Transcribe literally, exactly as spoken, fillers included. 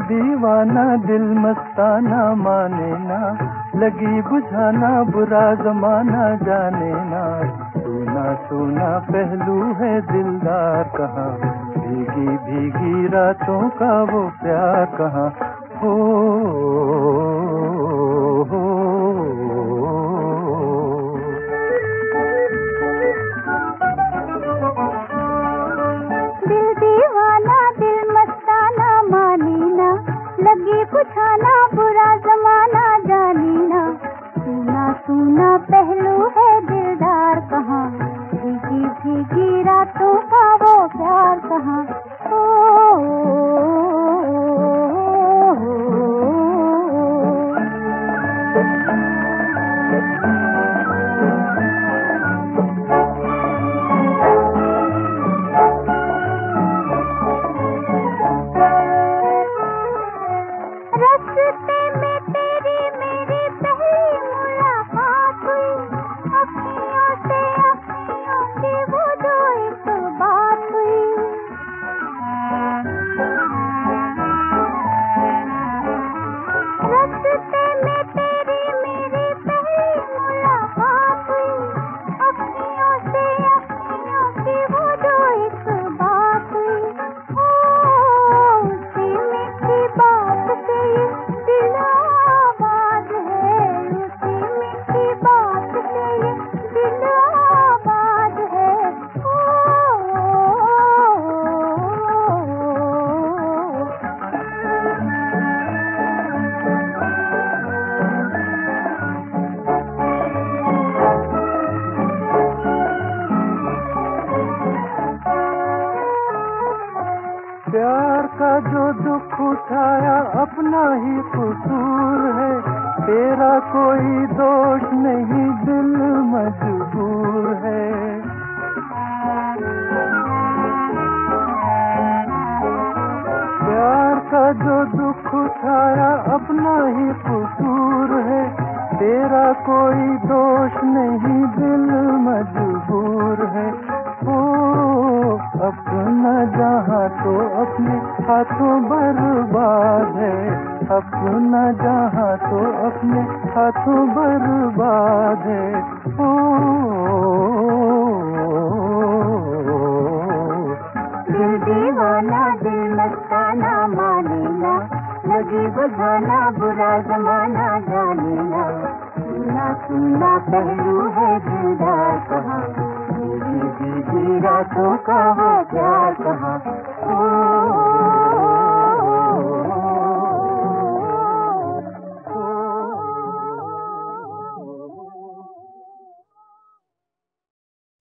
दीवाना दिल मस्ताना माने ना, लगी बुझाना बुरा जमाना जाने ना। सोना सोना पहलू है दिलदार कहाँ, भीगी भीगी रातों का वो प्यार कहाँ। हो, हो, हो। दिल दीवाना दिल मस्ताना मानी ना, लगी बुझाना बुरा जमाना जानी ना। सुना सुना पहलू है दिलदार कहाँ, भीगी भीगी रातों का वो प्यार कहाँ। ओ, रस्ते में तेरी मेरी पहली मुलाकात हुई, अखियों से अखियों की वो जो एक बात हुई। रस्ते में तेरी मेरी पहली मुलाकात हुई, अखियों से अखियों की वो जो एक बात हुई। ओ, उसी मीठी बात से ये दिल आबाद है, उसी मीठी बात से ये दिल आबाद है। ओ, प्यार का जो दुख उठाया अपना ही कसूर है, तेरा कोई दोष नहीं दिल मजबूर है। प्यार का जो दुख उठाया अपना ही कसूर है, तेरा कोई दोष नहीं दिल मजबूर है। ओ, अपना जहाँ तो अपने हाथों बर्बाद है, अपना जहाँ तो अपने हाथों बर्बाद है। ओ, दिल दीवाना दिल मस्ताना माने ना, लगी बुझाना बुरा जमाना जाने ना। सुना सुना पहलू है दिलदार कहाँ, भीगी भीगी रातों का वो